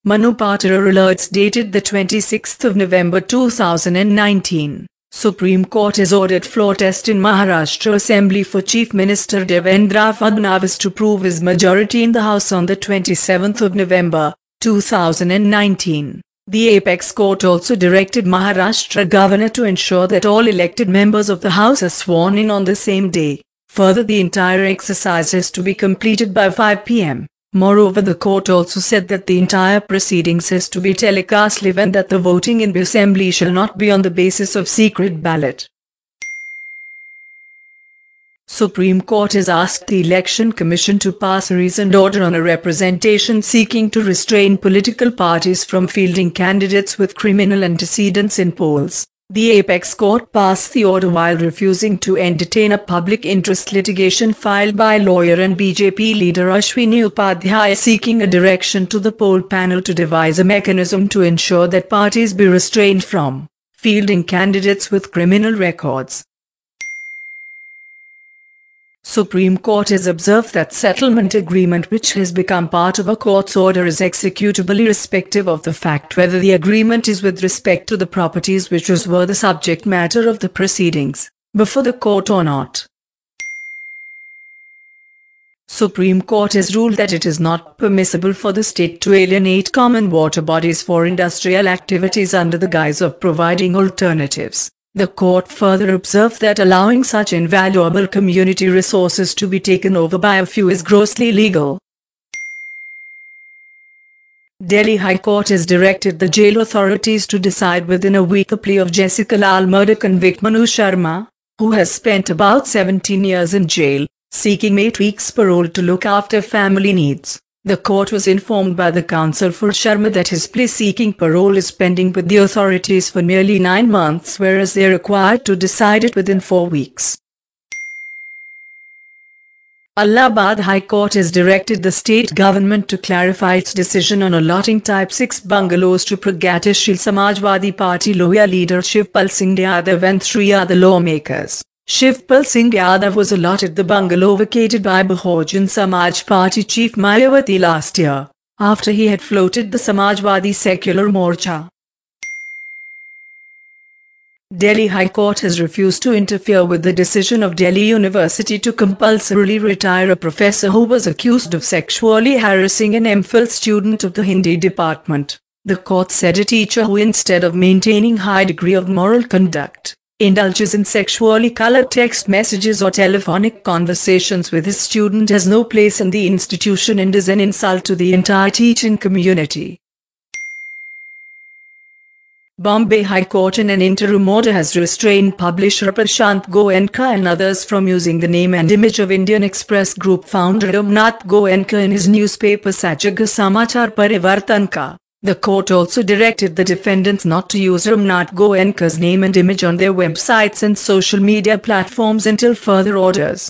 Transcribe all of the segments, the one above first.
Manu Patra alerts dated the 26th of November 2019. Supreme Court has ordered floor test in Maharashtra Assembly for Chief Minister Devendra Fadnavis to prove his majority in the House on the 27th of November 2019. The Apex Court also directed Maharashtra Governor to ensure that all elected members of the House are sworn in on the same day. Further, the entire exercise is to be completed by 5 p.m. Moreover, the court also said that the entire proceedings is to be telecast live and that the voting in the assembly shall not be on the basis of secret ballot. Supreme Court has asked the Election Commission to pass a recent order on a representation seeking to restrain political parties from fielding candidates with criminal antecedents in polls. The Apex Court passed the order while refusing to entertain a public interest litigation filed by lawyer and BJP leader Ashwini Upadhyay seeking a direction to the poll panel to devise a mechanism to ensure that parties be restrained from fielding candidates with criminal records. Supreme Court has observed that settlement agreement which has become part of a court's order is executable irrespective of the fact whether the agreement is with respect to the properties which were the subject matter of the proceedings before the court or not. Supreme Court has ruled that it is not permissible for the state to alienate common water bodies for industrial activities under the guise of providing alternatives. The court further observed that allowing such invaluable community resources to be taken over by a few is grossly illegal. Delhi High Court has directed the jail authorities to decide within a week the plea of Jessica Lal murder convict Manu Sharma, who has spent about 17 years in jail, seeking 8 weeks parole to look after family needs. The court was informed by the counsel for Sharma that his plea-seeking parole is pending with the authorities for nearly 9 months, whereas they are required to decide it within 4 weeks. Allahabad High Court has directed the state government to clarify its decision on allotting Type 6 bungalows to Pragatishil Samajwadi Party Lohya leader Shivpal Singh Yadav and 3 other lawmakers. Shivpal Singh Yadav was allotted the bungalow vacated by Bahujan Samaj Party chief Mayawati last year, after he had floated the Samajwadi Secular Morcha. Delhi High Court has refused to interfere with the decision of Delhi University to compulsorily retire a professor who was accused of sexually harassing an MPhil student of the Hindi department. The court said a teacher who, instead of maintaining high degree of moral conduct, indulges in sexually colored text messages or telephonic conversations with his student has no place in the institution and is an insult to the entire teaching community. Bombay High Court in an interim order has restrained publisher Prashant Goenka and others from using the name and image of Indian Express Group founder Ramnath Goenka in his newspaper Sachag Samachar Parivartan Ka. The court also directed the defendants not to use Ramnath Goenka's name and image on their websites and social media platforms until further orders.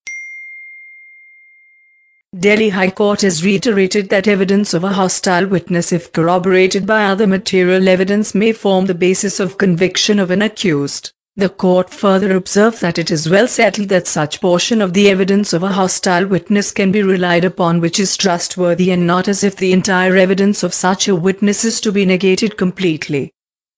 Delhi High Court has reiterated that evidence of a hostile witness, if corroborated by other material evidence, may form the basis of conviction of an accused. The court further observed that it is well settled that such portion of the evidence of a hostile witness can be relied upon which is trustworthy, and not as if the entire evidence of such a witness is to be negated completely.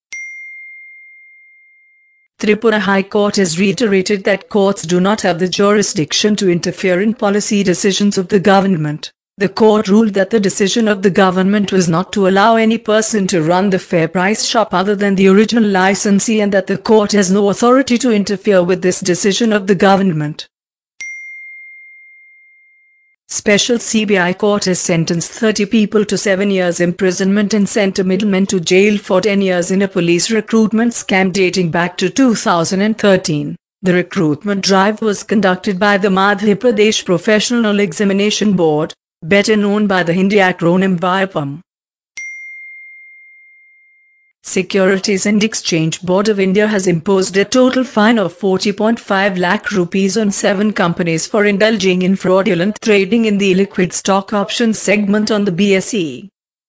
Tripura High Court has reiterated that courts do not have the jurisdiction to interfere in policy decisions of the government. The court ruled that the decision of the government was not to allow any person to run the fair price shop other than the original licensee, and that the court has no authority to interfere with this decision of the government. Special CBI court has sentenced 30 people to 7 years imprisonment and sent a middleman to jail for 10 years in a police recruitment scam dating back to 2013. The recruitment drive was conducted by the Madhya Pradesh Professional Examination Board, better known by the Hindi acronym VIPAM. Securities and Exchange Board of India has imposed a total fine of 40.5 lakh rupees on 7 companies for indulging in fraudulent trading in the liquid stock options segment on the BSE.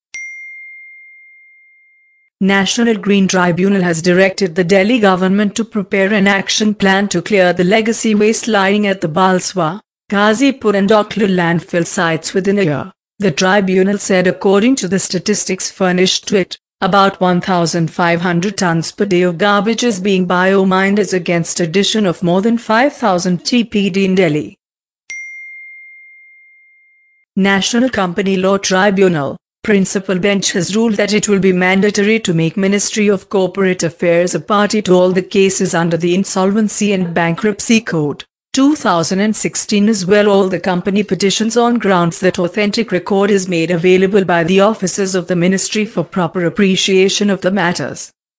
National Green Tribunal has directed the Delhi government to prepare an action plan to clear the legacy waste lying at the Balswa, Ghazipur and Dokla landfill sites within a year. The tribunal said according to the statistics furnished to it, about 1,500 tons per day of garbage is being biomined as against addition of more than 5,000 TPD in Delhi. National Company Law Tribunal, Principal Bench has ruled that it will be mandatory to make Ministry of Corporate Affairs a party to all the cases under the Insolvency and Bankruptcy Code, 2016 as well all the company petitions on grounds that authentic record is made available by the officers of the ministry for proper appreciation of the matters.